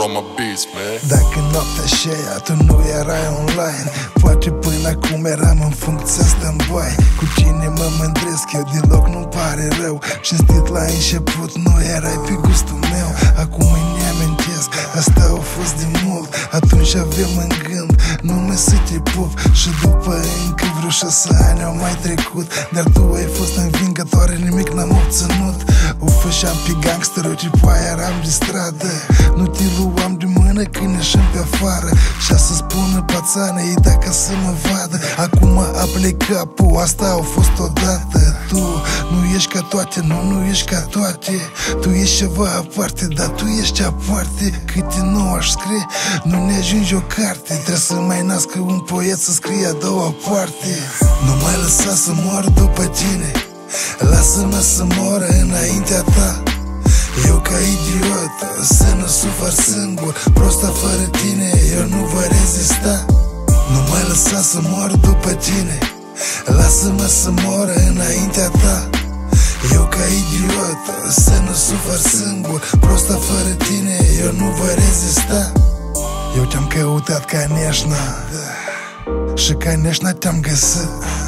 Roma Beats, man. Dacă noaptea și aia tu nu erai online, poate până acum eram în funcția stand-by. Cu cine mă mândresc eu deloc nu pare rău. Cinstit la început nu erai pe gustul meu. Acum îmi amintesc, asta a fost de mult. Atunci aveam în gând numai să te pup. Și după încă vreo 6 ani au mai trecut, dar tu ai fost învingătoare, nimic n-am obținut. O făceam pe gangster, tipu aia eram de stradă. Nu te luam de mână când ieșim pe afară. Și să spună pațană, ei dacă să mă vadă. Acum a plecat capul, asta a fost odată. Tu nu ești ca toate, nu ești ca toate. Tu ești ceva aparte, dar tu ești aparte. Câte nu aș scrie, nu ne ajunge o carte. Trebuie să mai nască un poet să scrie a doua parte. Nu mai lăsa să mor după tine, lasă-mă să mor înaintea ta. Eu ca idiot, să nu sufăr singur, prostă fără tine, eu nu voi rezista. Nu mai lăsa să mor după tine, lasă-mă să mor înaintea ta. Eu ca idiot, să nu sufăr singur, prostă fără tine, eu nu voi rezista. Eu te-am căutat ca neșna, și ca neșna te-am găsit.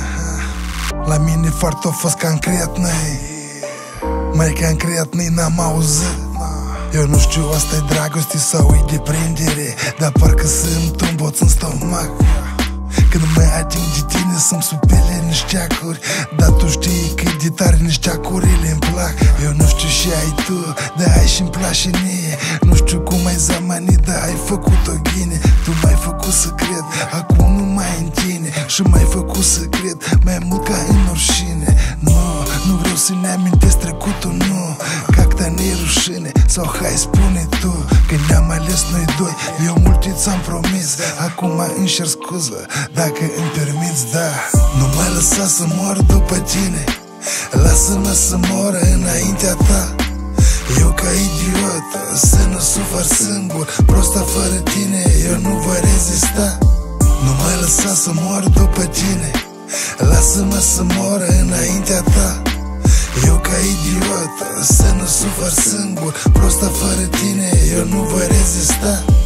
La mine foarte a fost concretnăi, mai concretnăi n-am auzit. Eu nu știu, asta-i dragoste sau e deprindere, dar parcă să-mi tomboț în stomac. Când mă ating de tine să-mi supele niște acuri, dar tu știi cât de tare niște acurile îmi plac. Eu nu știu și ai tu, dar ai și-mi place mie. Nu știu cum ai zamanit, dar ai făcut-o ghine. Tu m-ai făcut să cred, acum nu mai în tine. Și m-ai făcut să cred, mai mult ca în oricine. Nu vreau să ne amintesc trecutul, nu. Că ne-i rușine, sau hai spune tu că ne-am ales noi doi. Eu multe ți-am promis, acum îmi cer scuză dacă îmi permiți, da. Nu mai lăsa să mor după tine, lasă-mă să mor înaintea ta. Eu ca idiot, să nu sufăr singur, prostă fără tine, eu nu voi rezista. Nu mai lăsa să mor după tine, lasă-mă să mor înaintea ta. Eu ca idiot, să nu sufăr singur, prostă fără tine, eu nu voi rezista.